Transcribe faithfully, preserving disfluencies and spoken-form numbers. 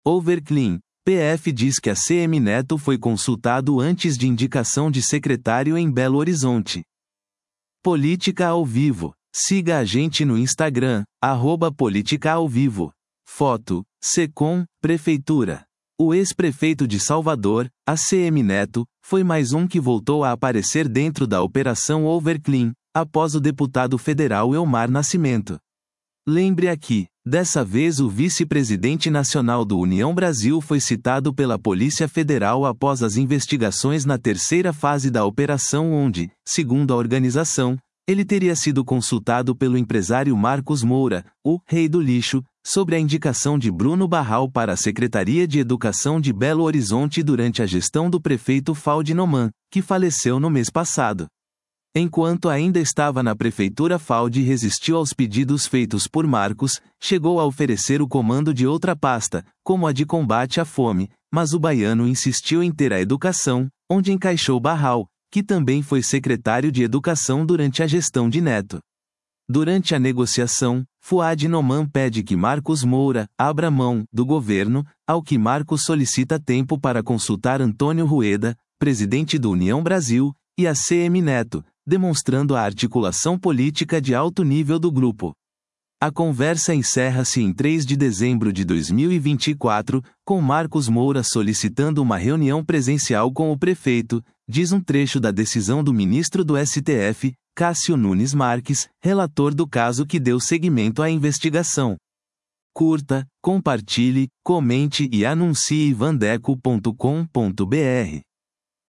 Overclean. P F diz que a C M Neto foi consultado antes de indicação de secretário em Belo Horizonte. Política ao vivo. Siga a gente no Instagram, arroba Política ao Vivo. Foto, Secom, Prefeitura. O ex-prefeito de Salvador, A C M Neto, foi mais um que voltou a aparecer dentro da Operação Overclean, após o deputado federal Elmar Nascimento. Lembre aqui, dessa vez o vice-presidente nacional do União Brasil foi citado pela Polícia Federal após as investigações na terceira fase da operação onde, segundo a organização, ele teria sido consultado pelo empresário Marcos Moura, o Rei do Lixo, sobre a indicação de Bruno Barral para a Secretaria de Educação de Belo Horizonte durante a gestão do prefeito Faldi Noman, que faleceu no mês passado. Enquanto ainda estava na prefeitura, Faldi resistiu aos pedidos feitos por Marcos, chegou a oferecer o comando de outra pasta, como a de combate à fome, mas o baiano insistiu em ter a educação, onde encaixou Barral, que também foi secretário de Educação durante a gestão de Neto. Durante a negociação, Fuad Noman pede que Marcos Moura abra mão do governo, ao que Marcos solicita tempo para consultar Antônio Rueda, presidente do União Brasil, e a C M Neto, demonstrando a articulação política de alto nível do grupo. A conversa encerra-se em três de dezembro de dois mil e vinte e quatro, com Marcos Moura solicitando uma reunião presencial com o prefeito, diz um trecho da decisão do ministro do S T F, Cássio Nunes Marques, relator do caso que deu seguimento à investigação. Curta, compartilhe, comente e anuncie vandeco ponto com ponto br.